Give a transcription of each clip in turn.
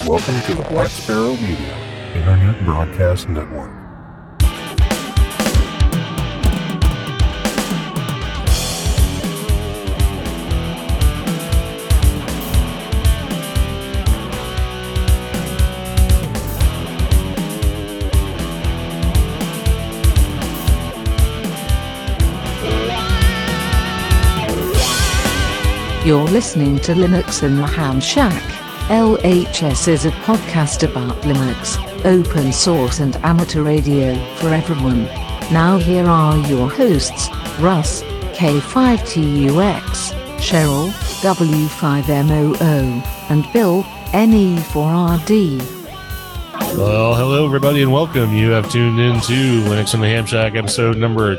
Welcome to the Black Sparrow Media Internet Broadcast Network. You're listening to Linux in the Ham Shack. LHS is a podcast about Linux, open source and amateur radio for everyone. Now here are your hosts, Russ, K5TUX, Cheryl, W5MOO, and Bill, NE4RD. Well, hello everybody and welcome. You have tuned into Linux in the Ham Shack episode number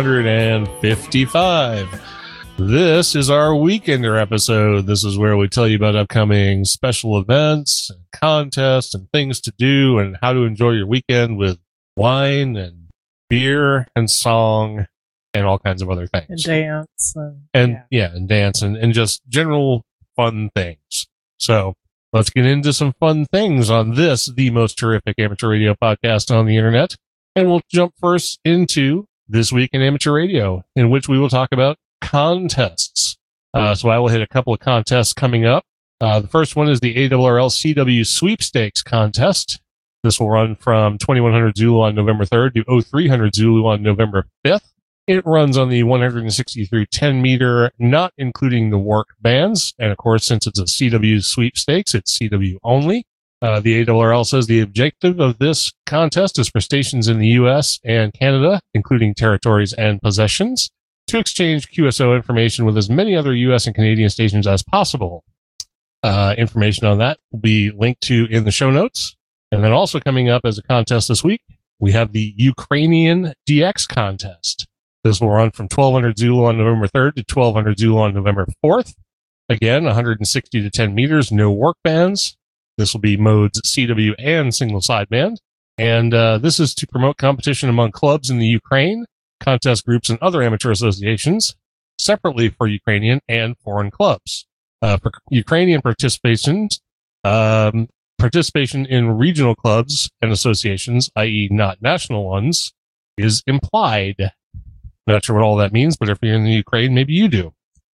255. This is our Weekender episode. This is where we tell you about upcoming special events, and contests, and things to do, and how to enjoy your weekend with wine and beer and song and all kinds of other things. And dance. And dance and just general fun things. So let's get into some fun things on this, the most terrific amateur radio podcast on the internet. And we'll jump first into This Week in Amateur Radio, in which we will talk about contests. So I will hit a couple of contests coming up. The first one is the ARRL CW Sweepstakes contest. This will run from 2100 Zulu on November 3rd to 0300 Zulu on November 5th. It runs on the 163 10 meter, not including the work bands. And of course, since it's a CW sweepstakes, it's CW only. The ARRL says the objective of this contest is for stations in the US and Canada, including territories and possessions, to exchange QSO information with as many other U.S. and Canadian stations as possible. Information on that will be linked to in the show notes. And then also coming up as a contest this week, we have the Ukrainian DX contest. This will run from 1200 Zulu on November 3rd to 1200 Zulu on November 4th. Again, 160 to 10 meters, no work bands. This will be modes CW and single sideband. And this is to promote competition among clubs in the Ukraine, contest groups and other amateur associations, separately for Ukrainian and foreign clubs. For Ukrainian participation in regional clubs and associations, i.e. not national ones, is implied. Not sure what all that means, but if you're in the Ukraine, maybe you do.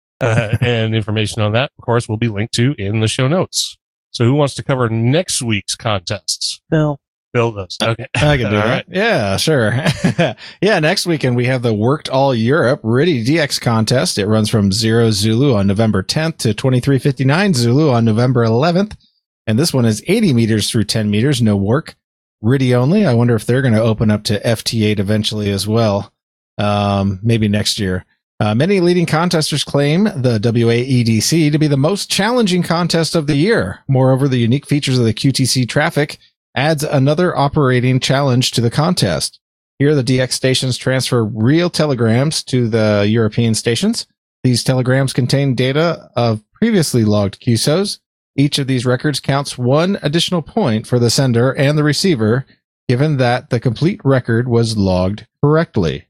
And information on that, of course, will be linked to in the show notes. So who wants to cover next week's contests? Bill does. Okay. I can do that. Right. Yeah, sure. Yeah, next weekend we have the Worked All Europe RTTY DX contest. It runs from 0 Zulu on November 10th to 2359 Zulu on November 11th. And this one is 80 meters through 10 meters, no work. RTTY only. I wonder if they're going to open up to FT8 eventually as well. Maybe next year. Many leading contesters claim the WAEDC to be the most challenging contest of the year. Moreover, the unique features of the QTC traffic adds another operating challenge to the contest. Here, the DX stations transfer real telegrams to the European stations. These telegrams contain data of previously logged QSOs. Each of these records counts one additional point for the sender and the receiver, given that the complete record was logged correctly.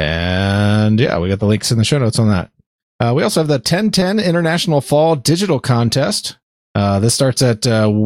And yeah, we got the links in the show notes on that. We also have the 1010 International Fall Digital Contest. This starts at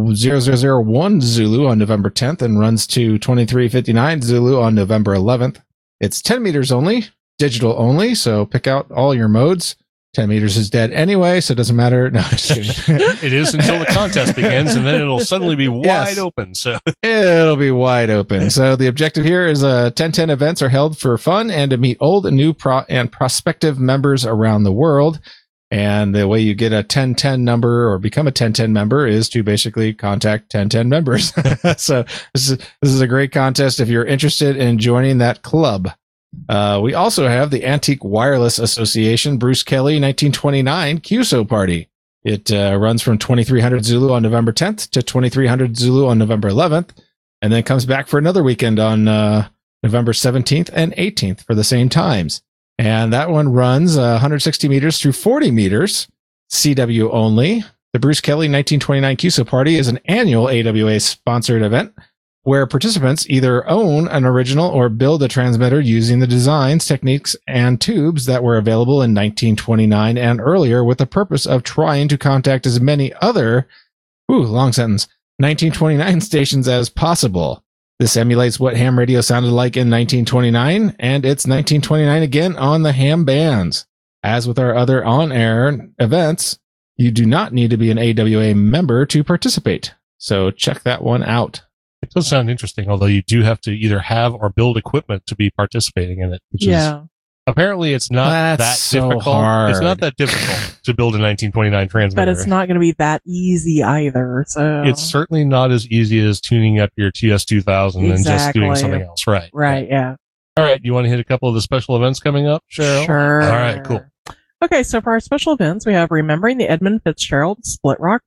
0001 Zulu on November 10th and runs to 2359 Zulu on November 11th. It's 10 meters only, digital only, so pick out all your modes. 10 meters is dead anyway, so it doesn't matter. No, just kidding. It is until the contest begins, and then it'll suddenly be wide open. So it'll be wide open. So the objective here is 1010 events are held for fun and to meet old and new and prospective members around the world. And the way you get a 1010 number or become a 1010 member is to basically contact 1010 members. So this is a great contest if you're interested in joining that club. We also have the Antique Wireless Association Bruce Kelly 1929 QSO Party. It runs from 2300 Zulu on November 10th to 2300 Zulu on November 11th, and then comes back for another weekend on November 17th and 18th for the same times. And that one runs 160 meters through 40 meters, CW only. The Bruce Kelly 1929 QSO Party is an annual AWA-sponsored event where participants either own an original or build a transmitter using the designs, techniques, and tubes that were available in 1929 and earlier with the purpose of trying to contact as many other, long sentence, 1929 stations as possible. This emulates what ham radio sounded like in 1929, and it's 1929 again on the ham bands. As with our other on-air events, you do not need to be an AWA member to participate. So check that one out. It does sound interesting, although you do have to either have or build equipment to be participating in it, which is apparently it's not That's so difficult. hard. It's not that difficult to build a 1929 transmitter. But it's not going to be that easy either. So It's certainly not as easy as tuning up your TS2000 and just doing something else. Right. Right. Yeah. All right. You want to hit a couple of the special events coming up, Cheryl? Sure. All right. Cool. Okay. So for our special events, we have Remembering the Edmund Fitzgerald Split Rock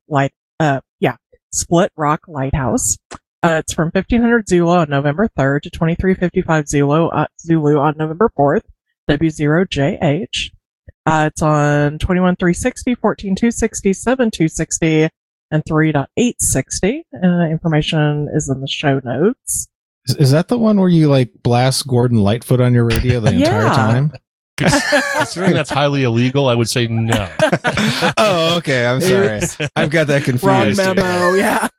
Lighthouse. It's from 1500 Zulu on November 3rd to 2355 Zulu on November 4th. W0JH. It's on 21360, 14260, 7260, and 3.860. Information is in the show notes. Is that the one where you like blast Gordon Lightfoot on your radio the entire time? Considering that's highly illegal, I would say no. Oh, okay. I'm sorry. I've got that confused. Wrong memo. Yeah.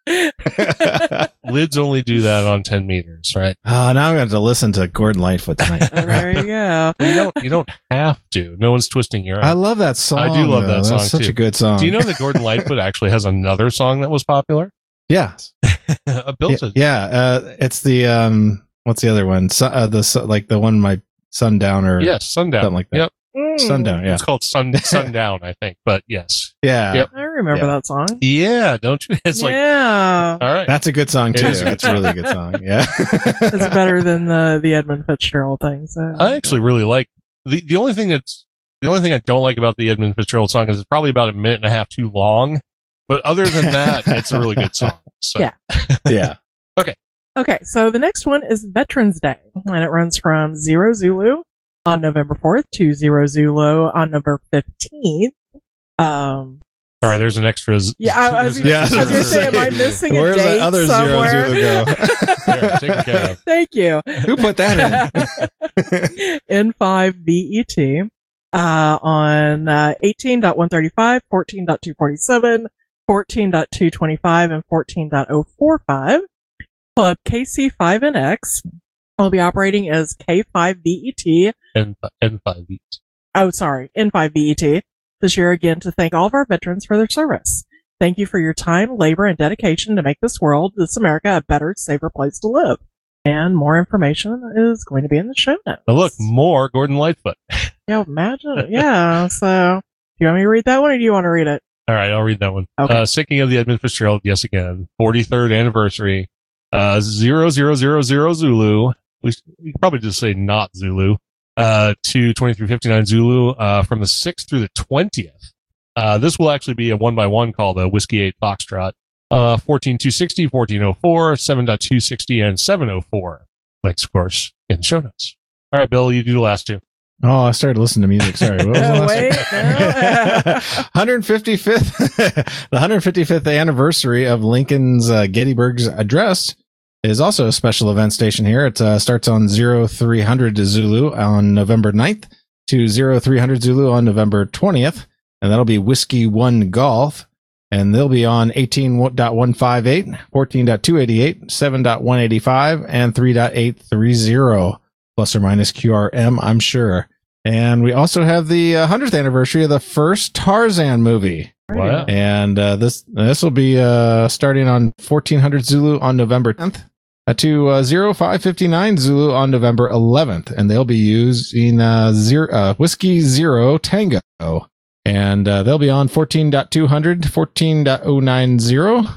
Lids only do that on 10 meters, right? Oh, now I'm going to listen to Gordon Lightfoot tonight. There you go. Well, you don't have to. No one's twisting your arm. I love that song. I do love that song, That's such too. a good song. Do you know that Gordon Lightfoot actually has another song that was popular? Yeah. Bill says. It's the what's the other one? Like the one my Sundowner. Yes, Sundown. Something like that. Yep. Sundown, yeah. It's called Sundown, I think, but yes. Yeah. Yep. I remember that song. Yeah, don't you? It's like, all right. That's a good song, too. That's a really good song. Yeah. It's better than the Edmund Fitzgerald thing. So. I actually really like the only thing I don't like about the Edmund Fitzgerald song is it's probably about a minute and a half too long. But other than that, it's a really good song. So. Yeah. Yeah. Okay, so the next one is Veterans Day, and it runs from 0 Zulu on November 4th to 0 Zulu on November 15th. All right, there's an extra. Yeah, I was going to say, am I missing a Where's date the other somewhere? 0 Zulu go? Here, take care of. Thank you. Who put that in? N5VET on 18.135, 14.247, 14.225, and 14.045. Club KC5NX will be operating as K5VET. N5VET. Oh, sorry, N5VET. This year again to thank all of our veterans for their service. Thank you for your time, labor, and dedication to make this world, this America, a better, safer place to live. And more information is going to be in the show notes. Now look, more Gordon Lightfoot. Yeah, imagine. Yeah, so do you want me to read that one or do you want to read it? All right, I'll read that one. Okay. Speaking of the Edmund Fitzgerald, yes again, 43rd anniversary. 0000 Zulu. We could probably just say not Zulu. To 2359 Zulu, from the 6th through the 20th. This will actually be a 1x1 called a Whiskey 8 Foxtrot. 14260, 1404, 7.260, and 704. Links, of course, in the show notes. All right, Bill, you do the last two. Oh, I started listening to music. Sorry. What was the last Wait, one? 155th, the 155th anniversary of Lincoln's Gettysburg's address is also a special event station here. It starts on 0300 Zulu on November 9th to 0300 Zulu on November 20th. And that'll be Whiskey 1 Golf. And they'll be on 18.158, 14.288, 7.185, and 3.830. Plus or minus QRM, I'm sure. And we also have the 100th anniversary of the first Tarzan movie. Wow. And this will be starting on 1400 Zulu on November 10th to 0559 Zulu on November 11th. And they'll be using Whiskey 0 Tango. And they'll be on 14.200, 14.090.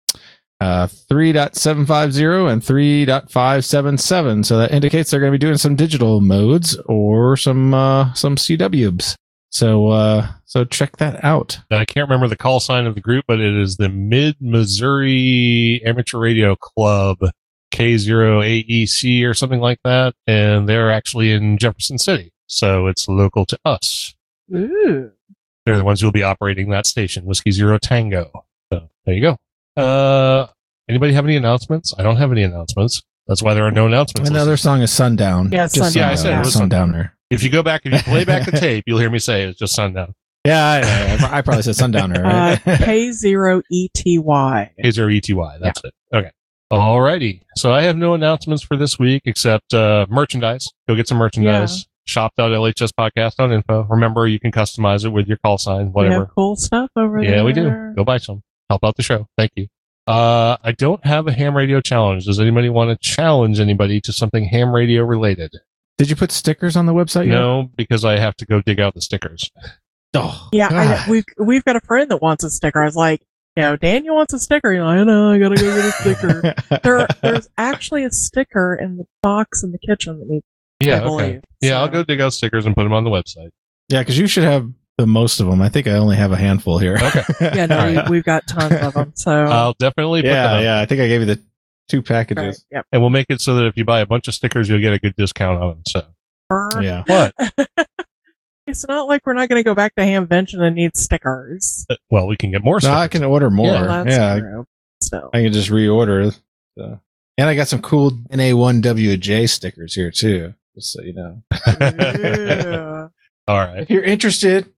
3.750 and 3.577. So that indicates they're going to be doing some digital modes or some CWs. So check that out. I can't remember the call sign of the group, but it is the Mid-Missouri Amateur Radio Club, K0AEC or something like that. And they're actually in Jefferson City. So it's local to us. Ooh. They're the ones who will be operating that station, Whiskey 0 Tango. So there you go. Anybody have any announcements? I don't have any announcements. That's why there are no announcements. Another song is Sundown. Yeah, Just Sundown. Yeah, I said it was Sundowner. If you go back and you play back the tape, you'll hear me say it's just Sundown. I probably said Sundowner, right? K0ETY. K0ETY. That's it. Okay. Alrighty. So I have no announcements for this week except merchandise. Go get some merchandise. Shop.lhspodcast.info. Remember, you can customize it with your call sign, We whatever. have cool stuff over there. Yeah, we do. Go buy some. Help out the show. Thank you. I don't have a ham radio challenge. Does anybody want to challenge anybody to something ham radio related? Did you put stickers on the website yet? No, because I have to go dig out the stickers. Oh, Yeah, God. we've got a friend that wants a sticker. I was like, Daniel wants a sticker. I know, I gotta go get a sticker. There's actually a sticker in the box in the kitchen that needs. Yeah, I okay. believe, Yeah, so. I'll go dig out stickers and put them on the website. Yeah, because you should have the most of them. I think I only have a handful here. Okay. Yeah, no, All right. we've got tons of them. So I'll definitely put them. yeah. I think I gave you the 2 right, packages. yep. And we'll make it so that if you buy a bunch of stickers, you'll get a good discount on them. So Yeah. what? It's not like we're not going to go back to Hamvention and need stickers. Well, we can get more No, stickers. I can order more. Yeah, Yeah, true. So I can just reorder. So. And I got some cool NA1WJ stickers here too, just so you know. yeah. All right. If you're interested.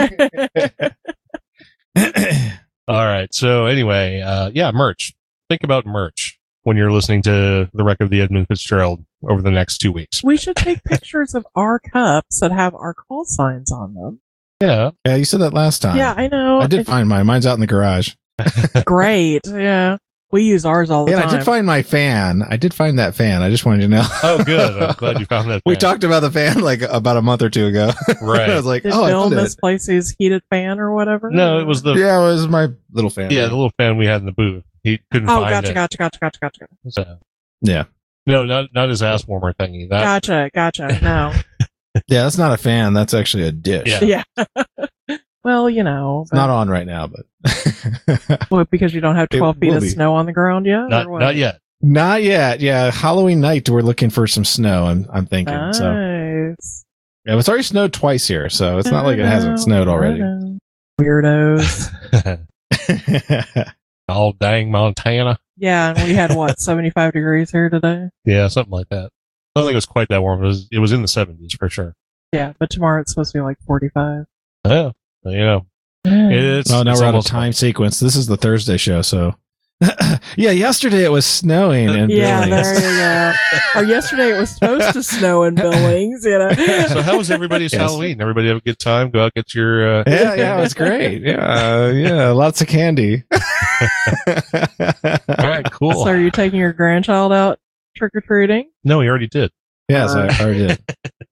All right. So anyway, merch. Think about merch when you're listening to the wreck of the Edmund Fitzgerald over the next 2 weeks. We should take pictures of our cups that have our call signs on them. Yeah. Yeah, you said that last time. Yeah, I know. I did find mine. Mine's out in the garage. Great. Yeah. We use ours all the And time. I did find my fan. I did find that fan. I just wanted you to know. Oh, good. I'm glad you found that. We fan. talked about the fan like about a month or 2 ago. Right. I was like, Did I Bill found it. misplace his heated fan or whatever? No, it was the Yeah, it was my little fan. the little fan we had in the booth. He couldn't Oh, find gotcha. it. So, Yeah. no, not his ass warmer thingy. That Gotcha. No. Yeah, that's not a fan. That's actually a dish. Yeah. Yeah. Well, It's not on right now, but what, because you don't have It 12 feet will of be. snow on the ground yet? or what? not yet. not yet. Yeah, Halloween night we're looking for some snow. I'm thinking. So Nice. yeah, it's already snowed twice here, so it's not like it hasn't snowed already. Weirdos. Oh, dang Montana. Yeah, and we had 75 degrees here today? Yeah, something like that. I don't think it was quite that warm. It was in the 70s for sure. Yeah, but tomorrow it's supposed to be like 45. Yeah. It's Oh, now it's we're out of almost time sequence. This is the Thursday show, so yeah. Yesterday it was snowing and Yeah, Billings. there you go. Or yesterday it was supposed to snow in Billings, So how was everybody's Yes. Halloween? Everybody have a good time? Go out, get your Yeah, it was great. Yeah, lots of candy. all right, cool. So are you taking your grandchild out trick-or-treating? No, he already did. Yes, I already did.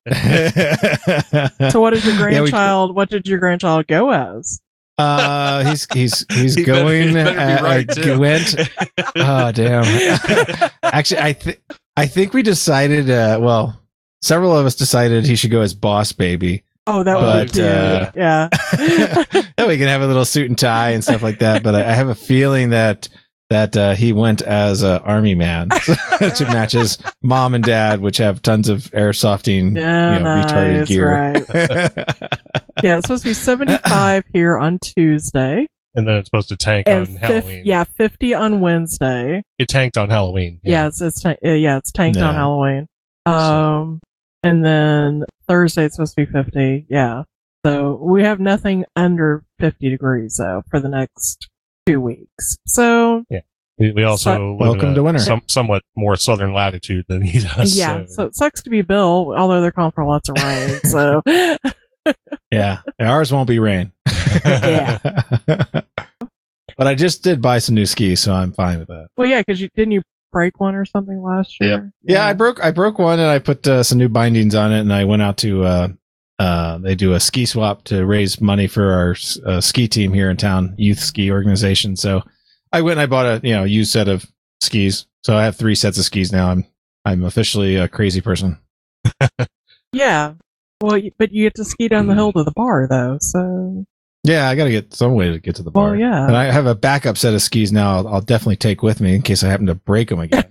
So what did your Yeah, we- what did your grandchild go as? He's He going. better be right, too. Went. Oh damn! Actually, I think we decided. Well, several of us decided he should go as Boss Baby. Oh, that would be But, cute. Yeah. Yeah, we can have a little suit and tie and stuff like that. But I have a feeling that he went as Army Man to match his mom and dad, which have tons of airsofting, Yeah, retarded nice, gear. right. Yeah, it's supposed to be 75 here on Tuesday. And then it's supposed to tank And on Halloween. 50 on Wednesday. It tanked on Halloween. Yeah, it's tanked Yeah. on Halloween. And then Thursday it's supposed to be 50. Yeah. So we have nothing under 50 degrees though for the next 2 weeks. So We also live in Welcome a to winter. somewhat more southern latitude than he does. yeah, so it sucks to be Bill, although they're calling for lots of rain. So Yeah, ours won't be rain. Yeah. But I just did buy some new skis, so I'm fine with that. well, yeah, because didn't you break one or something last year? Yeah, I broke one, and I put some new bindings on it, and I went out to they do a ski swap to raise money for our ski team here in town, youth ski organization. So I went and I bought a used set of skis. So I have 3 sets of skis now. I'm officially a crazy person. Yeah. Well, but you get to ski down the hill to the bar though. So Yeah, I got to get some way to get to the bar. well, yeah. And I have a backup set of skis now. I'll definitely take with me in case I happen to break them again.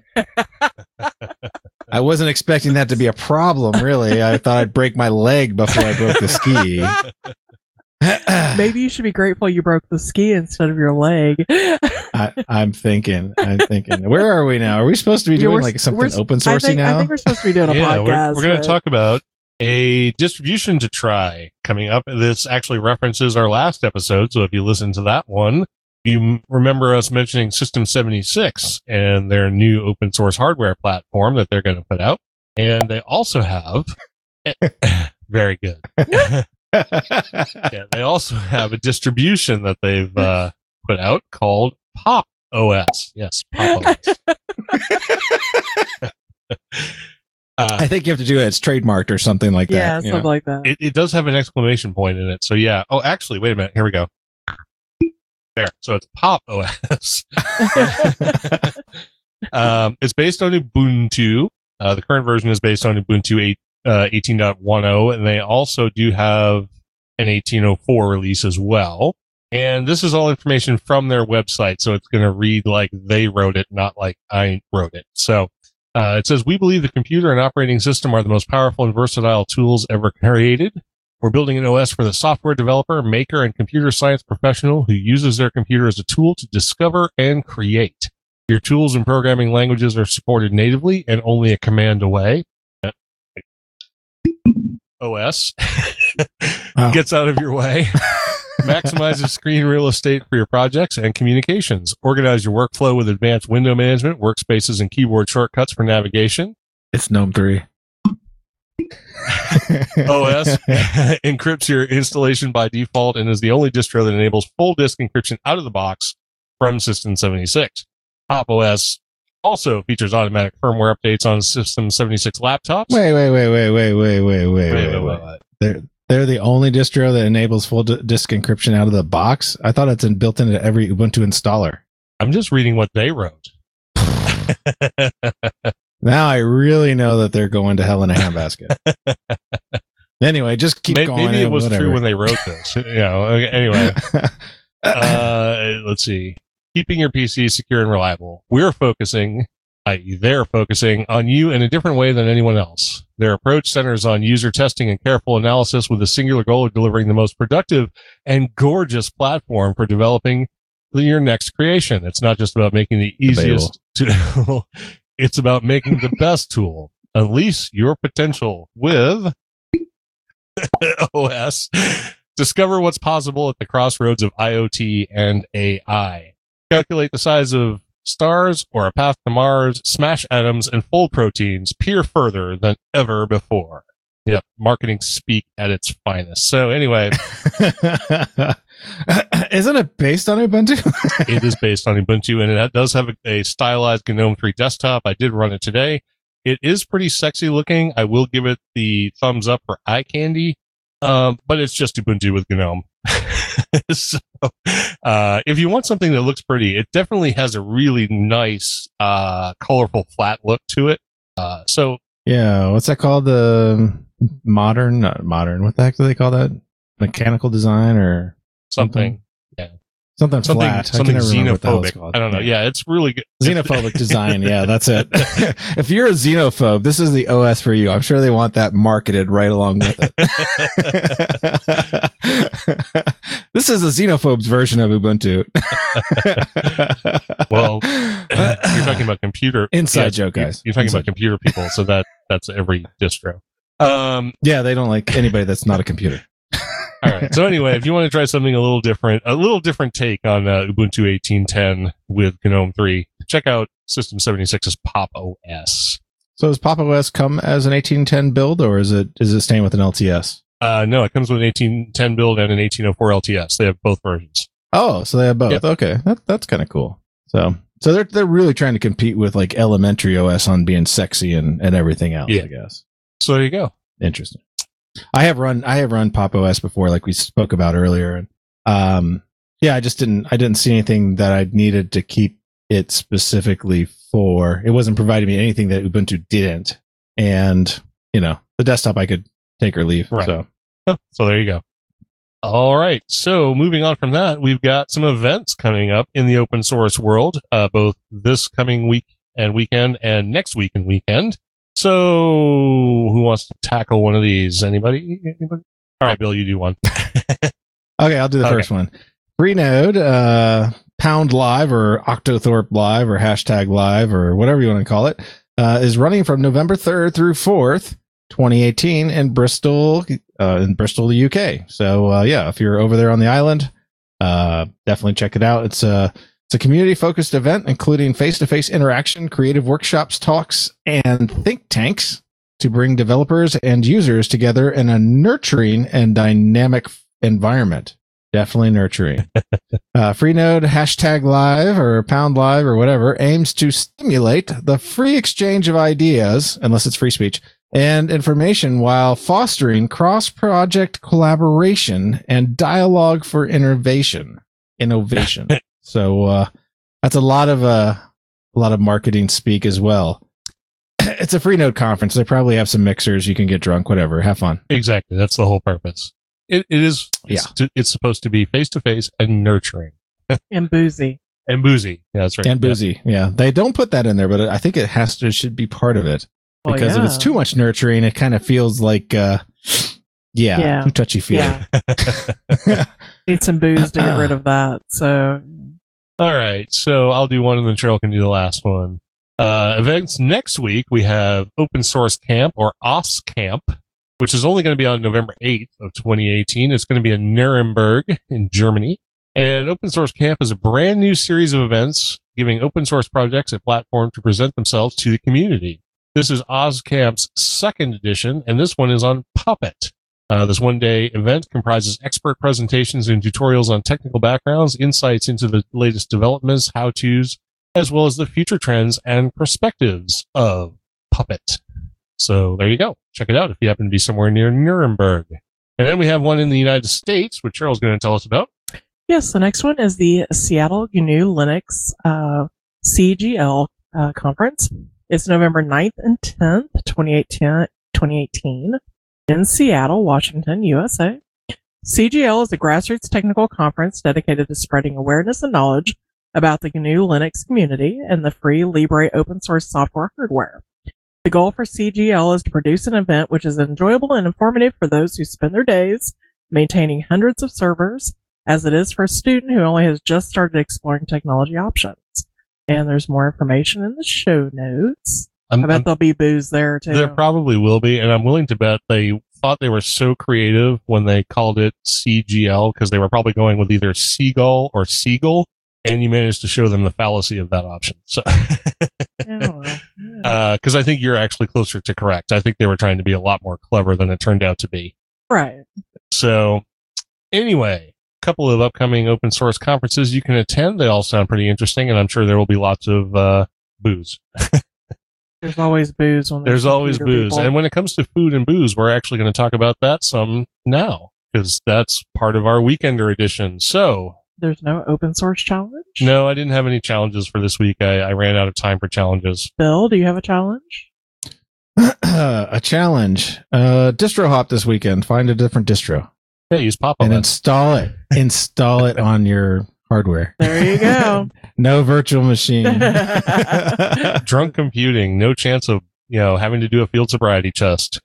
I wasn't expecting that to be a problem, really. I thought I'd break my leg before I broke the ski. Maybe you should be grateful you broke the ski instead of your leg. I'm thinking. Where are we now? Are we supposed to be doing like something open sourcey I now? think we're supposed to be doing a Yeah, podcast. we're going to but- talk about a distribution to try coming up. This actually references our last episode, so if you listen to that one, you remember us mentioning System 76 and their new open source hardware platform that they're going to put out. And they also have very good. Yeah, they also have a distribution that they've put out called Pop OS. Yes, Pop OS. I think you have to do it. It's trademarked or something like Yeah, that. you something know? like that. It does have an exclamation point in it. So yeah. Oh, actually, wait a minute. Here we go. There. So it's Pop OS. It's based on Ubuntu. The current version is based on Ubuntu 18.10, and they also do have an 18.04 release as well. And this is all information from their website, so it's going to read like they wrote it, not like I wrote it. So it says, we believe the computer and operating system are the most powerful and versatile tools ever created. We're building an OS for the software developer, maker, and computer science professional who uses their computer as a tool to discover and create. Your tools and programming languages are supported natively and only a command away. OS gets out of your way. Maximizes screen real estate for your projects and communications. Organize your workflow with advanced window management, workspaces, and keyboard shortcuts for navigation. It's GNOME 3. OS encrypts your installation by default and is the only distro that enables full disk encryption out of the box from System 76. Pop OS also features automatic firmware updates on System 76 laptops. Wait. They're the only distro that enables full disk encryption out of the box. I thought it's built into every Ubuntu installer. I'm just reading what they wrote. Now I really know that they're going to hell in a handbasket. Anyway, just keep going. Maybe it was whatever. true when they wrote this. Anyway. Let's see. Keeping your PC secure and reliable. They're focusing on you in a different way than anyone else. Their approach centers on user testing and careful analysis with a singular goal of delivering the most productive and gorgeous platform for developing your next creation. It's not just about making the easiest tool. It's about making the best tool. Unleash your potential with OS. Discover what's possible at the crossroads of IoT and AI. Calculate the size of stars or a path to Mars, smash atoms and fold proteins, peer further than ever before. Yep, marketing speak at its finest. So anyway. Isn't it based on Ubuntu? It is based on Ubuntu, and it does have a stylized GNOME 3 desktop. I did run it today. It is pretty sexy looking. I will give it the thumbs up for eye candy, but it's just Ubuntu with GNOME. So, if you want something that looks pretty, it definitely has a really nice, colorful, flat look to it. So yeah, what's that called? The not modern. What the heck do they call that? Mechanical design or something. Something flat. Something xenophobic. Called. I don't know. Yeah, it's really good. Xenophobic design. Yeah, that's it. If you're a xenophobe, this is the OS for you. I'm sure they want that marketed right along with it. This is a xenophobe's version of Ubuntu. Well, you're talking about computer inside joke, guys. You're talking about computer people, so that's every distro. Yeah, they don't like anybody that's not a computer. All right. So anyway, if you want to try something a little different take on Ubuntu 18.10 with GNOME 3, check out System 76's Pop OS. So does Pop OS come as an 18.10 build, or is it staying with an LTS? No, it comes with an 18.10 build and an 18.04 LTS. They have both versions. Oh, so they have both. Yep. Okay, that's kind of cool. So they're really trying to compete with like elementary OS on being sexy and everything else. Yeah. I guess. So there you go. Interesting. I have run Pop OS before, like we spoke about earlier. Yeah, I didn't see anything that I needed to keep it specifically for. It wasn't providing me anything that Ubuntu didn't. And, the desktop I could take or leave. Right. So there you go. All right. So moving on from that, we've got some events coming up in the open source world, both this coming week and weekend and next week and weekend. So who wants to tackle one of these? Anybody? All right, Bill, you do one. Okay, I'll do the first one. Freenode, Pound Live or Octothorpe Live or hashtag Live or whatever you want to call it, is running from November 3rd through 4th. 2018 in Bristol, the UK. So yeah, if you're over there on the island, definitely check it out. It's a community-focused event, including face-to-face interaction, creative workshops, talks, and think tanks to bring developers and users together in a nurturing and dynamic environment. Definitely nurturing. Freenode #live or #live or whatever aims to stimulate the free exchange of ideas, unless it's free speech, and information while fostering cross-project collaboration and dialogue for innovation. So that's a lot of marketing speak as well. It's a Freenode conference. They probably have some mixers. You can get drunk, whatever. Have fun. Exactly. That's the whole purpose. It is. It's supposed to be face to face and nurturing. And boozy. And boozy. Yeah, that's right. And boozy. Yeah. They don't put that in there, but I think it should be part of it. Because if it's too much nurturing, it kind of feels like, too touchy feely. Yeah. Need some booze to get rid of that. So, all right. So I'll do one, and then Cheryl can do the last one. Events next week, we have Open Source Camp, or OS Camp, which is only going to be on November 8th of 2018. It's going to be in Nuremberg in Germany. And Open Source Camp is a brand new series of events giving open source projects a platform to present themselves to the community. This is OzCamp's second edition, and this one is on Puppet. This one-day event comprises expert presentations and tutorials on technical backgrounds, insights into the latest developments, how-tos, as well as the future trends and perspectives of Puppet. So there you go. Check it out if you happen to be somewhere near Nuremberg. And then we have one in the United States, which Cheryl's going to tell us about. Yes, the next one is the Seattle GNU Linux CGL conference. It's November 9th and 10th, 2018 in Seattle, Washington, USA. CGL is a grassroots technical conference dedicated to spreading awareness and knowledge about the GNU Linux community and the free Libre open source software hardware. The goal for CGL is to produce an event which is enjoyable and informative for those who spend their days maintaining hundreds of servers, as it is for a student who only has just started exploring technology options. And there's more information in the show notes. I bet there'll be booze there too. There probably will be, and I'm willing to bet they thought they were so creative when they called it CGL, because they were probably going with either Seagull or Seagull, and you managed to show them the fallacy of that option. So, because I think you're actually closer to correct. I think they were trying to be a lot more clever than it turned out to be. Right. So, anyway, a couple of upcoming open source conferences you can attend. They all sound pretty interesting, and I'm sure there will be lots of booze. There's always booze. There's always booze. People. And when it comes to food and booze, we're actually going to talk about that some now, because that's part of our Weekender edition. So, there's no open source challenge? No, I didn't have any challenges for this week. I ran out of time for challenges. Bill, do you have a challenge? A challenge. Distro hop this weekend. Find a different distro. Yeah, use Papa. And install it. Install it on your hardware. There you go. No virtual machine. Drunk computing. No chance of, having to do a field sobriety test.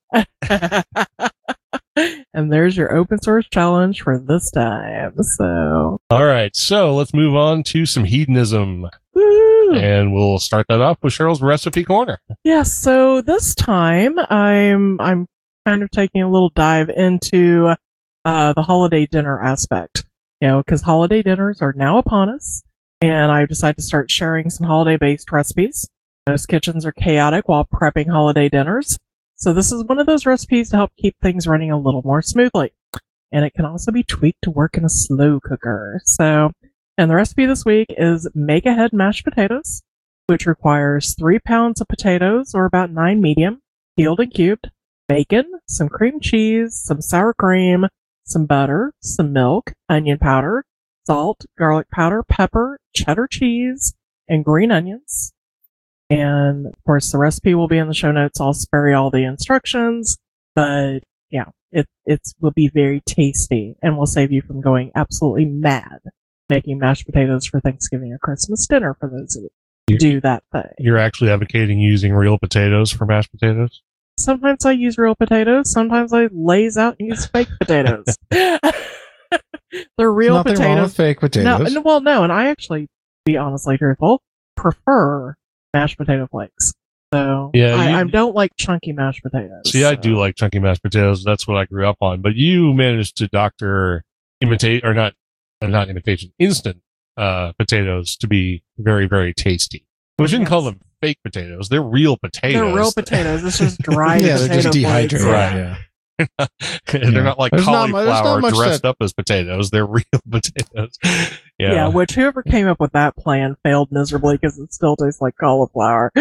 And there's your open source challenge for this time. So, all right. So let's move on to some hedonism. woo! And we'll start that off with Cheryl's Recipe Corner. Yes. So this time I'm kind of taking a little dive into the holiday dinner aspect. Because holiday dinners are now upon us, and I decided to start sharing some holiday-based recipes. Most kitchens are chaotic while prepping holiday dinners, so this is one of those recipes to help keep things running a little more smoothly. And it can also be tweaked to work in a slow cooker. And the recipe this week is make-ahead mashed potatoes, which requires 3 pounds of potatoes, or about 9 medium, peeled and cubed, bacon, some cream cheese, some sour cream, some butter, some milk, onion powder, salt, garlic powder, pepper, cheddar cheese, and green onions. And of course, the recipe will be in the show notes. I'll spare you all the instructions, but yeah, it will be very tasty and will save you from going absolutely mad making mashed potatoes for Thanksgiving or Christmas dinner for those who do that thing. You're actually advocating using real potatoes for mashed potatoes? Sometimes I use real potatoes. Sometimes I lays out and use fake potatoes. They're real Nothing potatoes. Wrong with fake potatoes. No, and I actually, to be honestly truthful, prefer mashed potato flakes. So Yeah, I you- don't like chunky mashed potatoes. See, I so. do like chunky mashed potatoes. That's what I grew up on. But you managed to doctor imitate or not imitation, instant potatoes to be very, very tasty. We shouldn't Yes. call them fake potatoes. They're real potatoes. They're real potatoes. It's just dried Yeah, they're potato just dehydrated. flakes. Yeah. They're not like There's not cauliflower much dressed that- up as potatoes. They're real potatoes. Yeah, which whoever came up with that plan failed miserably because it still tastes like cauliflower.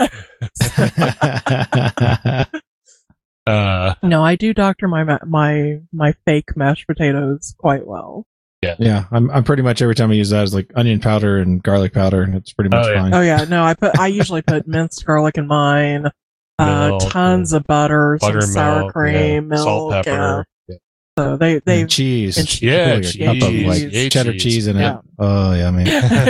No, I do doctor my fake mashed potatoes quite well. Yeah, I'm pretty much every time I use that is like onion powder and garlic powder, and it's pretty much Oh, yeah. fine. Oh yeah, no, I usually put minced garlic in mine, Milk, tons of butter, some buttermilk, sour cream, milk, salt, yeah. pepper. So they And cheese. and cheese. Yeah, Put like a cup of cheese. like Yeah, cheddar cheese. cheese in it. Yeah. Oh yeah, man.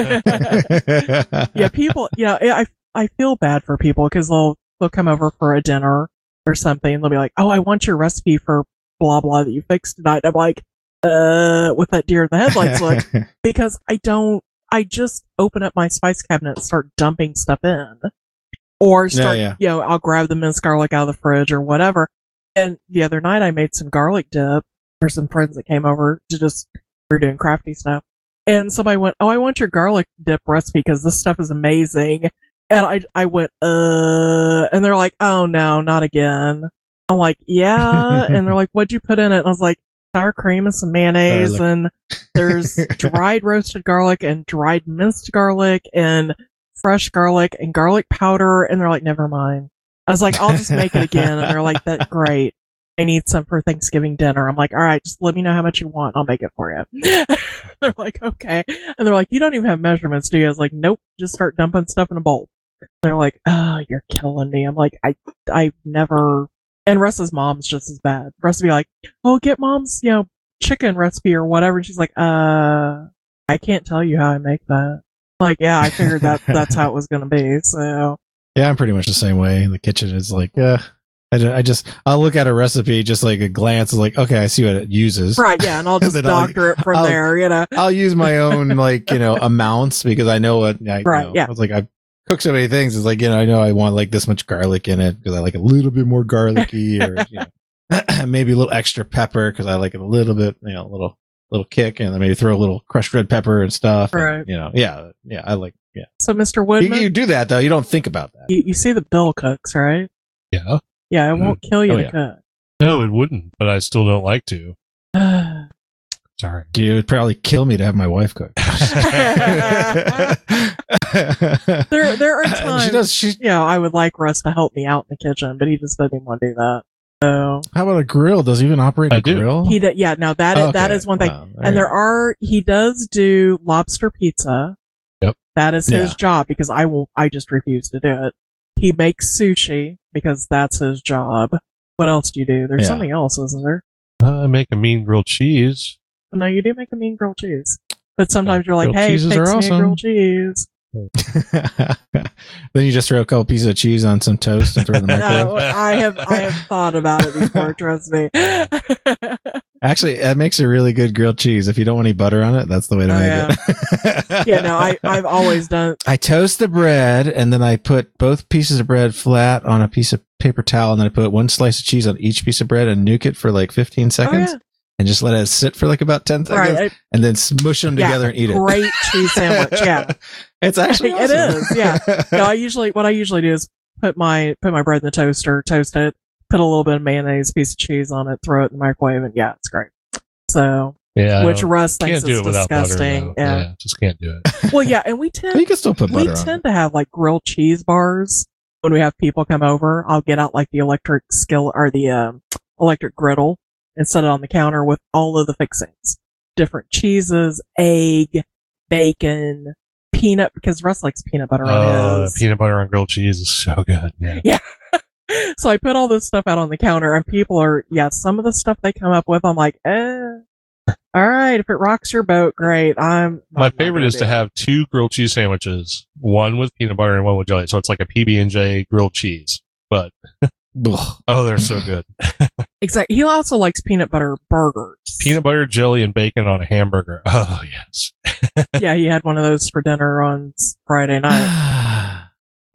Yeah, people. Yeah, I feel bad for people because they'll come over for a dinner or something, and they'll be like, "Oh, I want your recipe for blah blah that you fixed tonight." I'm like, with that deer in the headlights look, because I just open up my spice cabinet and start dumping stuff in, or start, Yeah. I'll grab the minced garlic out of the fridge or whatever. And the other night I made some garlic dip for some friends that came over we were doing crafty stuff. And somebody went, "Oh, I want your garlic dip recipe because this stuff is amazing." And I went, and they're like, "Oh no, not again." I'm like, "Yeah." And they're like, "What'd you put in it?" And I was like, "Sour cream and some mayonnaise, and there's dried roasted garlic and dried minced garlic and fresh garlic and garlic powder." And they're like, "Never mind." I was like, "I'll just make it again." And they're like, "That's great. I need some for Thanksgiving dinner." I'm like, "All right, just let me know how much you want. I'll make it for you." They're like, "Okay." And they're like, "You don't even have measurements, do you?" I was like, "Nope, just start dumping stuff in a bowl." They're like, "Oh, you're killing me." I'm like, I've never, and Russ's mom's just as bad. Russ would be like, "Oh, get mom's, chicken recipe or whatever." And she's like, I can't tell you how I make that." Like, yeah, I figured that's how it was going to be. So, Yeah, I'm pretty much the same way. The kitchen is like, I'll look at a recipe, just like a glance, like, okay, I see what it uses. right. Yeah. And I'll just Then I'll- doctor it from I'll- there, I'll use my own, like, amounts because I know what, Right, yeah. I was like, I've cooked so many things. It's like, I know I want like this much garlic in it because I like a little bit more garlicky or, maybe a little extra pepper because I like it a little bit, a little kick, and then maybe throw a little crushed red pepper and stuff. Right. And, yeah, I like, yeah. So, Mr. You, Woodman, you do that though. You don't think about that. you see the Bill cooks, right? Yeah. Yeah, it won't kill you Oh, to yeah. cook. No, it wouldn't, but I still don't like to. Sorry. Dude, it would probably kill me to have my wife cook. There are times, She I would like Russ to help me out in the kitchen, but he just doesn't want to do that. So How about a grill? Does he even operate I a do. grill? no, that is one thing. Wow, And right. he does do lobster pizza. Yep. That is his Yeah. job because I just refuse to do it. He makes sushi because that's his job. What else do you do? There's Yeah. something else, isn't there? I make a mean grilled cheese. No, you do make a mean grilled cheese. But sometimes you're like, Grilled "Hey, cheeses fix are me a awesome. grilled cheese." Then you just throw a couple pieces of cheese on some toast and throw it in the microwave. No, I have thought about it before. Trust me. Actually, that makes a really good grilled cheese. If you don't want any butter on it, that's the way to Oh, make it. Yeah, no, I've always done. I toast the bread and then I put both pieces of bread flat on a piece of paper towel, and then I put one slice of cheese on each piece of bread and nuke it for like 15 seconds. yeah. And just let it sit for like about 10 seconds, Right. and then smush them Yeah, together and eat it. Great cheese sandwich. Yeah. It's actually It awesome. is, yeah. No, what I usually do is put my bread in the toaster, toast it, put a little bit of mayonnaise, piece of cheese on it, throw it in the microwave, and yeah, it's great. So, Yeah. which Russ thinks can't do is it without disgusting. butter. Though. Yeah. Just can't do it. Well, yeah, and we But you can still put butter on it. tend to have like grilled cheese bars when we have people come over. I'll get out like the electric skillet or the electric griddle and set it on the counter with all of the fixings, different cheeses, egg, bacon, peanut, because Russ likes peanut butter on his. Peanut butter on grilled cheese is so good. Yeah. So I put all this stuff out on the counter, and people are, some of the stuff they come up with, I'm like, all right, if it rocks your boat, great. My not favorite gonna is do to it. have 2 grilled cheese sandwiches, one with peanut butter and one with jelly. So it's like a PB&J grilled cheese. But Ugh. oh, they're so good. Exactly. He also likes peanut butter burgers. Peanut butter, jelly, and bacon on a hamburger. Oh yes. Yeah, he had one of those for dinner on Friday night.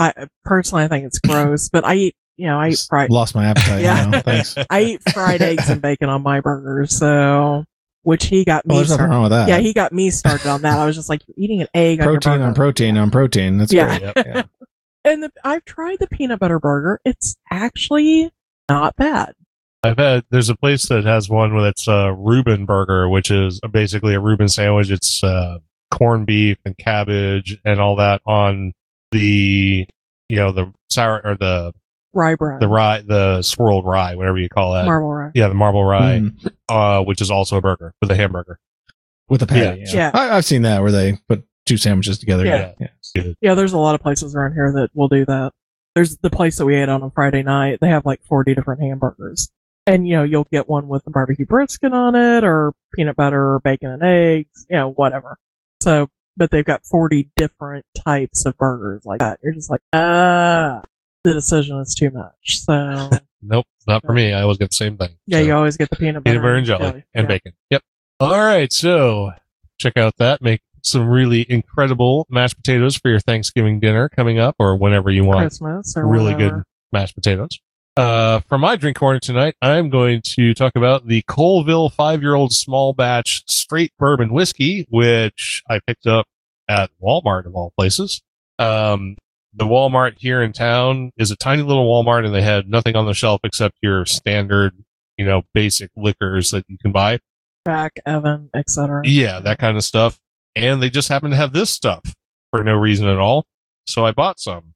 I personally, I think it's gross, but I eat fried. Lost my appetite. Yeah. Now. Thanks. I eat fried eggs and bacon on my burgers, so which he got me. Well, there's nothing started. wrong with that. Yeah, he got me started on that. I was just like, you're eating an egg Protein on your on burger. protein on protein. That's Yeah. great. Yep. Yeah. And I've tried the peanut butter burger. It's actually not bad. There's a place that has one with it's a Reuben burger, which is basically a Reuben sandwich. It's corned beef and cabbage and all that on the the sour or the Rye bread. the swirled rye, whatever you call that. Marble rye. Yeah, the marble rye, Mm. which is also a burger with a hamburger. With a patty. Yeah. I've seen that where they put two sandwiches together. Yeah. Good. Yeah, there's a lot of places around here that will do that. There's the place that we ate on Friday night. They have like 40 different hamburgers. And, you'll get one with the barbecue brisket on it or peanut butter or bacon and eggs, whatever. So, but they've got 40 different types of burgers like that. You're just like, the decision is too much. So, Nope, not for me. I always get the same thing. yeah, So, you always get the peanut butter. peanut butter and jelly and Yeah. bacon. Yep. All right, so check out that. Make some really incredible mashed potatoes for your Thanksgiving dinner coming up, or whenever you want. Christmas or Really whatever. good mashed potatoes. For my drink corner tonight, I'm going to talk about the Colville 5-year-old small batch straight bourbon whiskey, which I picked up at Walmart of all places. The Walmart here in town is a tiny little Walmart, and they had nothing on the shelf except your standard, basic liquors that you can buy. Jack, Evan, etc. Yeah, that kind of stuff. And they just happen to have this stuff for no reason at all. So I bought some.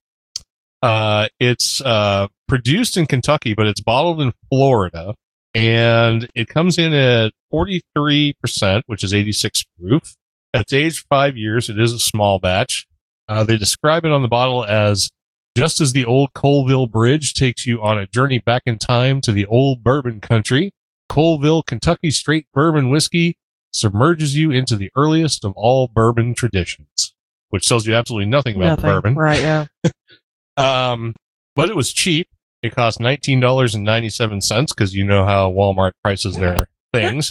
It's produced in Kentucky, but it's bottled in Florida. And it comes in at 43%, which is 86 proof. It's aged 5 years. It is a small batch. They describe it on the bottle as just as the old Colville Bridge takes you on a journey back in time to the old bourbon country, Colville Kentucky Straight Bourbon Whiskey submerges you into the earliest of all bourbon traditions, which tells you absolutely nothing about bourbon. Right, yeah. But it was cheap. It cost $19.97 because you know how Walmart prices their things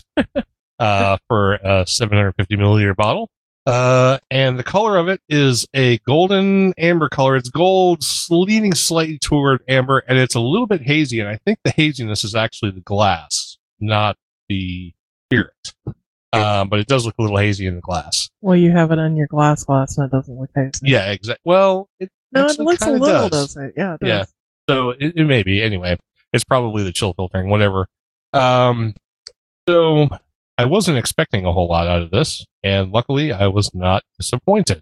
for a 750 milliliter bottle. And the color of it is a golden amber color. It's gold, leaning slightly toward amber, and it's a little bit hazy. And I think the haziness is actually the glass, not the spirit. But it does look a little hazy in the glass. Well, you have it in your glass and it doesn't look hazy. Yeah, exactly. Well, it No, it actually looks a kinda little, does. does it? Yeah, it does. Yeah. So it may be. Anyway, it's probably the chill filtering, whatever. So I wasn't expecting a whole lot out of this, and luckily I was not disappointed.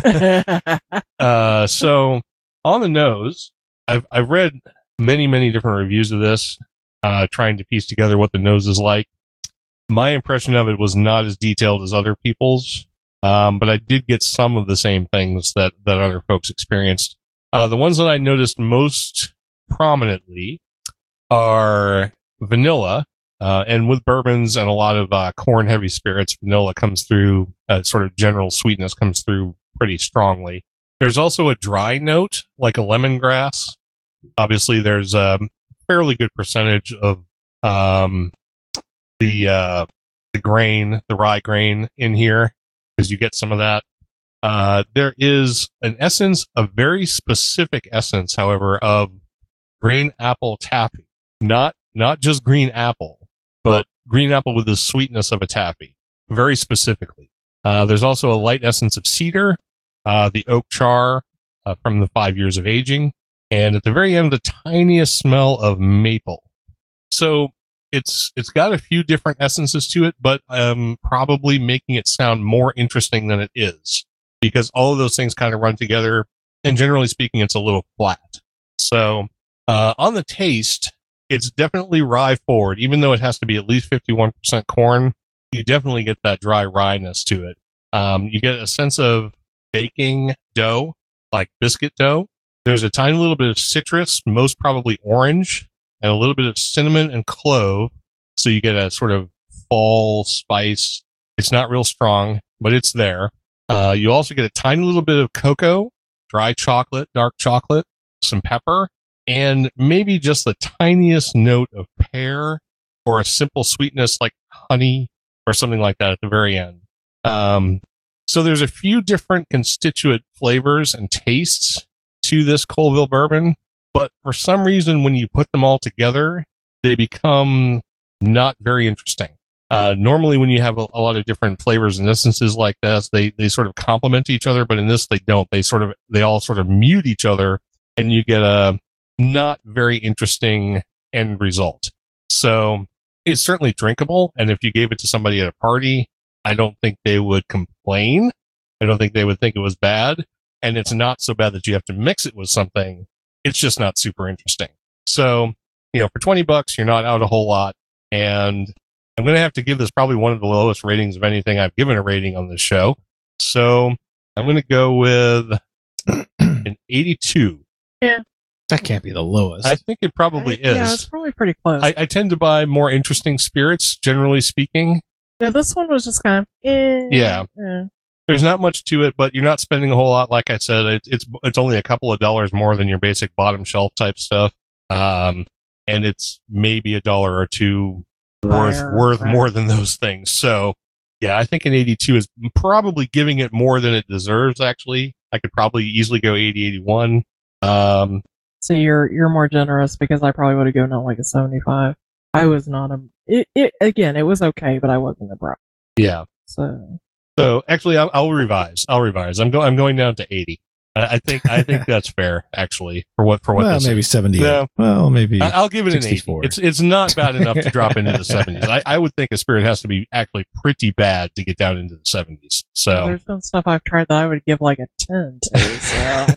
So on the nose, I've read many different reviews of this, trying to piece together what the nose is like. My impression of it was not as detailed as other people's, but I did get some of the same things that other folks experienced. The ones that I noticed most prominently are vanilla, and with bourbons and a lot of corn heavy spirits, vanilla comes through, sort of general sweetness comes through pretty strongly. There's also a dry note, like a lemongrass. Obviously, there's a fairly good percentage of the grain, the rye grain in here, because you get some of that. There is an essence, a very specific essence, however, of green apple taffy. Not just green apple, but green apple with the sweetness of a taffy, very specifically. There's also a light essence of cedar, the oak char from the 5 years of aging, and at the very end, the tiniest smell of maple. So it's got a few different essences to it, but probably making it sound more interesting than it is, because all of those things kind of run together, and generally speaking, it's a little flat. So on the taste, it's definitely rye forward, even though it has to be at least 51% corn. You definitely get that dry ryeness to it. You get a sense of baking dough, like biscuit dough. There's a tiny little bit of citrus, most probably orange, and a little bit of cinnamon and clove. So you get a sort of fall spice. It's not real strong, but it's there. You also get a tiny little bit of cocoa, dry chocolate, dark chocolate, some pepper, and maybe just the tiniest note of pear or a simple sweetness like honey or something like that at the very end. So there's a few different constituent flavors and tastes to this Colville bourbon, but for some reason, when you put them all together, they become not very interesting. Normally, when you have a lot of different flavors and essences like this, they sort of complement each other, but in this, they don't. They all sort of mute each other, and you get a not very interesting end result. So it's certainly drinkable, and if you gave it to somebody at a party, I don't think they would complain. I don't think they would think it was bad, and it's not so bad that you have to mix it with something. It's just not super interesting. So, for $20, you're not out a whole lot, and I'm going to have to give this probably one of the lowest ratings of anything I've given a rating on this show. So I'm going to go with an 82. Yeah. That can't be the lowest. I think it probably is. Yeah, it's probably pretty close. I tend to buy more interesting spirits, generally speaking. Yeah, this one was just kind of, Yeah. There's not much to it, but you're not spending a whole lot. Like I said, it's only a couple of dollars more than your basic bottom shelf type stuff. And it's maybe $1 or $2 worth more than those things. So yeah, I think an 82 is probably giving it more than it deserves. Actually, I could probably easily go 80, 81. So you're more generous, because I probably would have gone out like a 75. I was not again, it was okay, but I wasn't a bro. Yeah. So actually, I'll revise. I'm going down to 80. I think that's fair, actually, for what well, this maybe is. 70. No. Well, maybe I'll give it 64. an 80. It's not bad enough to drop into the 70s. I would think a spirit has to be actually pretty bad to get down into the 70s. So there's been stuff I've tried that I would give like a 10 to. So.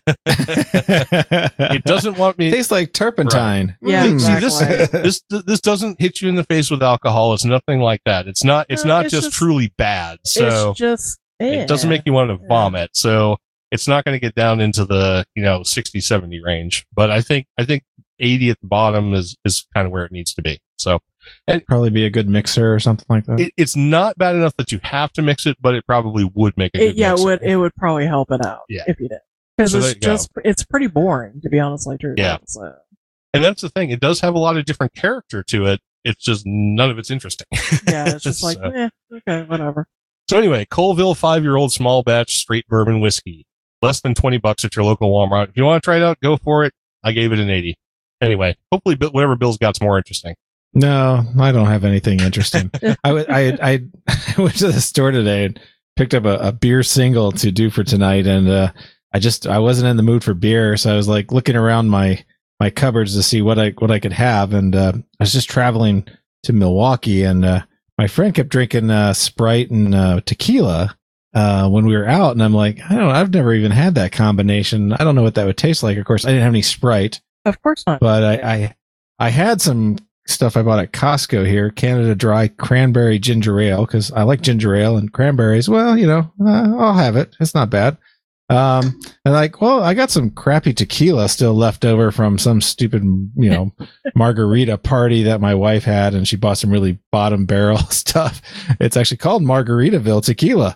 It doesn't want me. Tastes like turpentine. Right. Yeah, exactly. See, this doesn't hit you in the face with alcohol. It's nothing like that. It's not just truly bad. So it's just it doesn't make you want to vomit. So it's not going to get down into the 60, 70 range. But I think 80 at the bottom is kind of where it needs to be. So and probably be a good mixer or something like that. It's not bad enough that you have to mix it, but it probably would make a good mixer. It would probably help it out if you did. Because it's pretty boring, to be honly true. Yeah. So. And that's the thing. It does have a lot of different character to it. It's just none of it's interesting. Yeah, it's just like, okay, whatever. So anyway, Colville 5-year-old small batch straight bourbon whiskey. Less than $20 at your local Walmart. If you want to try it out, go for it. I gave it an 80. Anyway, hopefully whatever Bill's got's more interesting. No, I don't have anything interesting. I went to the store today and picked up a beer single to do for tonight, and I wasn't in the mood for beer, so I was like looking around my cupboards to see what I could have, and I was just traveling to Milwaukee, and my friend kept drinking Sprite and tequila when we were out, and I'm like, I've never even had that combination. I don't know what that would taste like. Of course, I didn't have any Sprite. Of course not. But I had some stuff I bought at Costco here, Canada Dry Cranberry Ginger Ale, because I like ginger ale and cranberries. Well, I'll have it. It's not bad. And I got some crappy tequila still left over from some stupid, margarita party that my wife had, and she bought some really bottom barrel stuff. It's actually called Margaritaville tequila.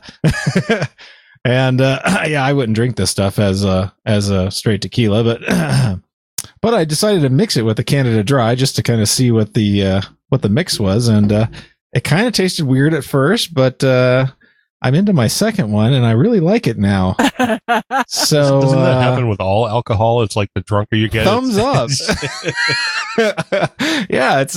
And I wouldn't drink this stuff as a straight tequila, but I decided to mix it with the Canada Dry just to kind of see what the mix was, and it kind of tasted weird at first, but I'm into my second one, and I really like it now. So doesn't that happen with all alcohol? It's like the drunker you get, thumbs up. Yeah, it's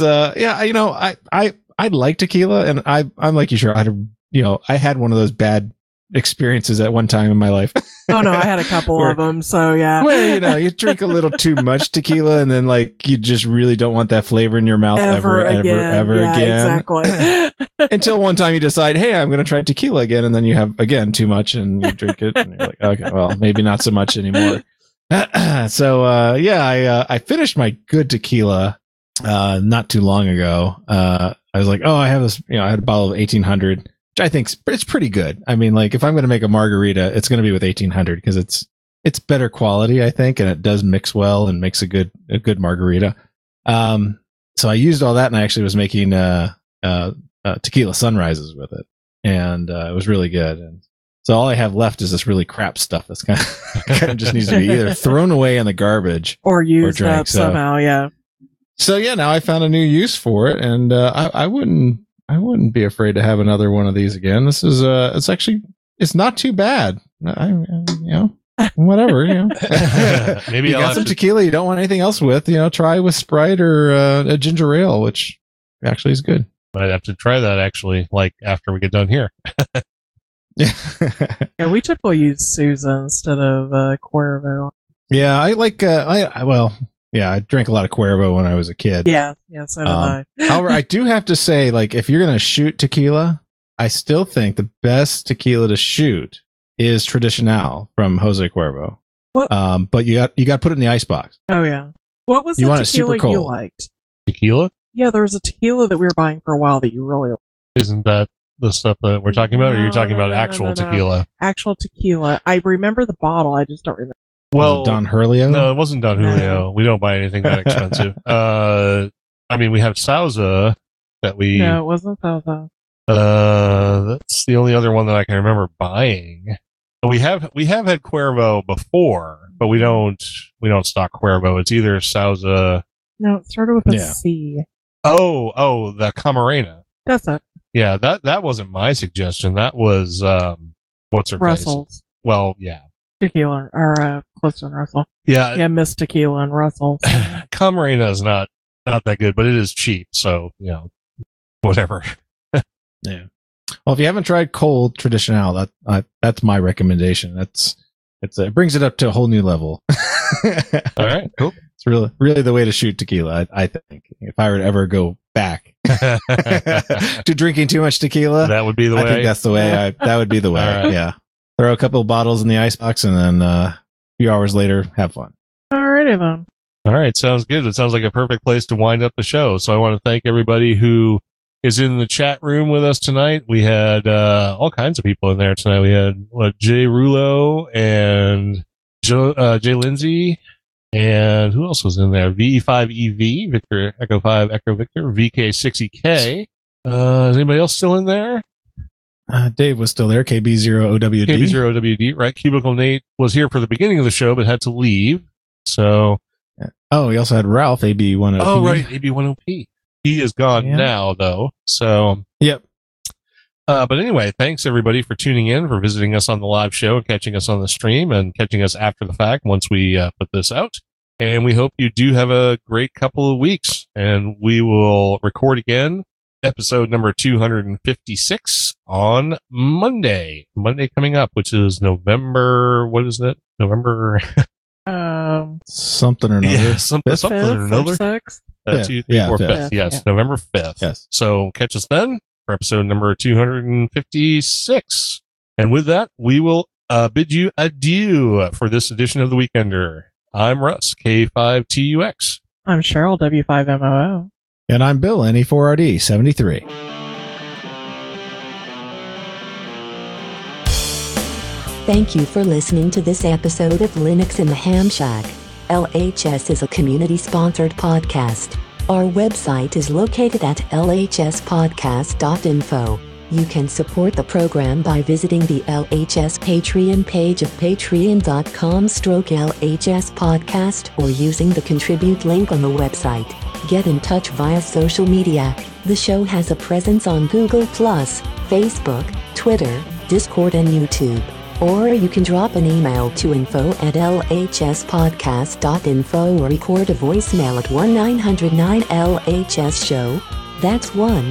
I like tequila, and I'm like you, sure. I had one of those bad experiences at one time in my life. Oh no, I had a couple of them. So yeah. Well, you drink a little too much tequila, and then you just really don't want that flavor in your mouth ever again. Exactly. Until one time you decide, hey, I'm going to try tequila again, and then you have again too much, and you drink it, and you're like, okay, well, maybe not so much anymore. So I finished my good tequila not too long ago. I was like, I have this. I had a bottle of 1800. Which I think it's pretty good. I mean, if I'm going to make a margarita, it's going to be with 1800 because it's better quality, I think, and it does mix well and makes a good margarita. So I used all that, and I actually was making tequila sunrises with it, and it was really good. And so all I have left is this really crap stuff that's kind of just needs to be either thrown away in the garbage or used up somehow. Yeah. So now I found a new use for it, and I wouldn't be afraid to have another one of these again. This is it's not too bad. whatever. You know. Maybe you I'll got have some to- tequila you don't want anything else with. Try with Sprite or a ginger ale, which actually is good. Might have to try that actually, like after we get done here. Yeah. Yeah, we typically use Susan instead of Cuervo. Yeah, I like. I drank a lot of Cuervo when I was a kid. Yeah, so did I. However, I do have to say, like, if you're gonna shoot tequila, I still think the best tequila to shoot is Tradicional from Jose Cuervo. What? But you got to put it in the icebox. Oh yeah. What was You the want it super tequila you cold. liked? Tequila? Yeah, there was a tequila that we were buying for a while that you really liked. Isn't that the stuff that we're talking about, or are you talking about No, actual no. tequila? Actual tequila. I remember the bottle. I just don't remember. Well, Was it Don Julio. no, it wasn't Don No. Julio. We don't buy anything that expensive. I mean, we have Sauza that we. No, it wasn't Salsa. That's the only other one that I can remember buying. We have had Cuervo before, but we don't stock Cuervo. It's either Sauza. No, it started with a Yeah. C. Oh, the Camarena. That's it. Yeah, that wasn't my suggestion. That was what's her face? Russell's Well, yeah, tequila, or Clifton Russell. yeah. Yeah, Miss Tequila and Russell. Camarena is not that good, but it is cheap, so whatever. Yeah. Well, if you haven't tried cold Tradicional, that's my recommendation. It brings it up to a whole new level. All right, cool. It's really the way to shoot tequila. I think if I were to ever go back to drinking too much tequila, That would be the I way. think that's the way. That would be the way. All right. Yeah. Throw a couple of bottles in the icebox, and then a few hours later, have fun. Alrighty then. All right, sounds good. It sounds like a perfect place to wind up the show. So I want to thank everybody who is in the chat room with us tonight. We had all kinds of people in there tonight. We had Jay Rulo and Jay Lindsay, and who else was in there? VE5EV, Victor Echo 5 Echo Victor, VK60K. Is anybody else still in there? Dave was still there. KB0OWD. KB0WD, right? Cubicle Nate was here for the beginning of the show, but had to leave. So, Oh, we also had Ralph, AB1OP. oh, right, AB1OP. He is gone Yeah. now, though. So, Yep. but anyway, thanks everybody for tuning in, for visiting us on the live show, and catching us on the stream, and catching us after the fact once we put this out. And we hope you do have a great couple of weeks, and we will record again, episode number 256 on Monday. Monday coming up, which is November, what is it? November, Something or another. yeah, something or 5th another. or 6th? Yeah, 2, 3, yeah, 4, 5th. 5th. Yes, Yeah. November 5th. Yes. So catch us then for episode number 256. And with that, we will bid you adieu for this edition of The Weekender. I'm Russ, K5TUX. I'm Cheryl, W5MOO. And I'm Bill, NE4RD 73. Thank you for listening to this episode of Linux in the Ham Shack. LHS is a community-sponsored podcast. Our website is located at lhspodcast.info. You can support the program by visiting the LHS Patreon page of patreon.com/LHS podcast or using the contribute link on the website. Get in touch via social media. The show has a presence on Google+, Facebook, Twitter, Discord, and YouTube. Or you can drop an email to info@lhspodcast.info or record a voicemail at 1-900-9-LHS-SHOW. That's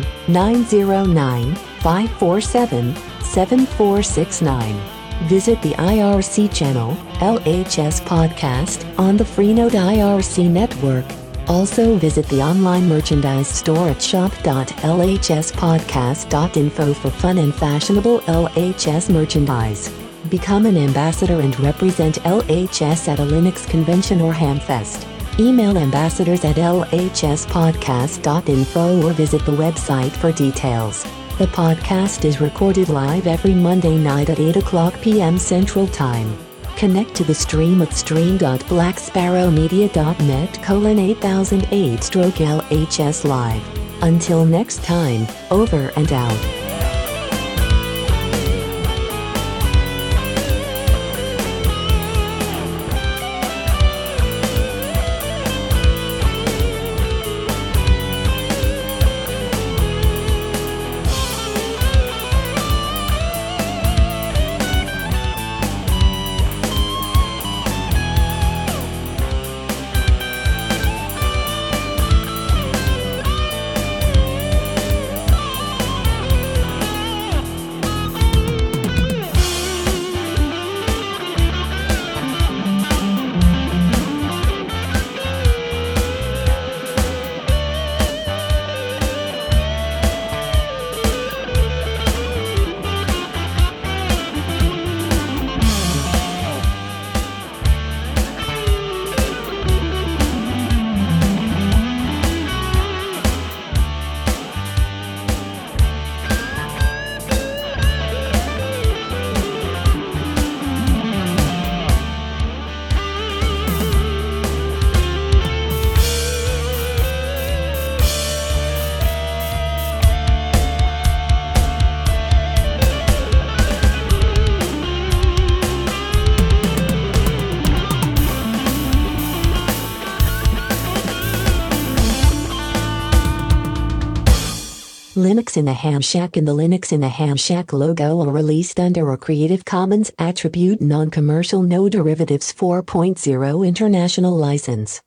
1-909-547-7469. Visit the IRC channel, LHS Podcast, on the Freenode IRC network. Also visit the online merchandise store at shop.lhspodcast.info for fun and fashionable LHS merchandise. Become an ambassador and represent LHS at a Linux convention or Hamfest. Email ambassadors at lhspodcast.info or visit the website for details. The podcast is recorded live every Monday night at 8:00 p.m. Central Time. Connect to the stream at stream.blacksparrowmedia.net:8008/LHS Live. Until next time, over and out. Linux in the Ham Shack and the Linux in the Ham Shack logo are released under a Creative Commons Attribute Non-Commercial No Derivatives 4.0 International License.